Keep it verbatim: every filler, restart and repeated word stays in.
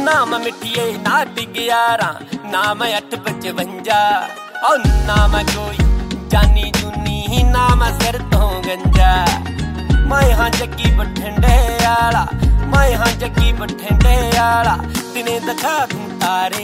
नाम मिठिए नाट ग्यारह नाम अठ पचवंजा और नाम कोई जानी जूनी नाम सिर तो गंजा। मैं हाँ जग्गी बठिंडे आला मैं हाँ जग्गी बठिंडे आला तिने दिखा दूं तारे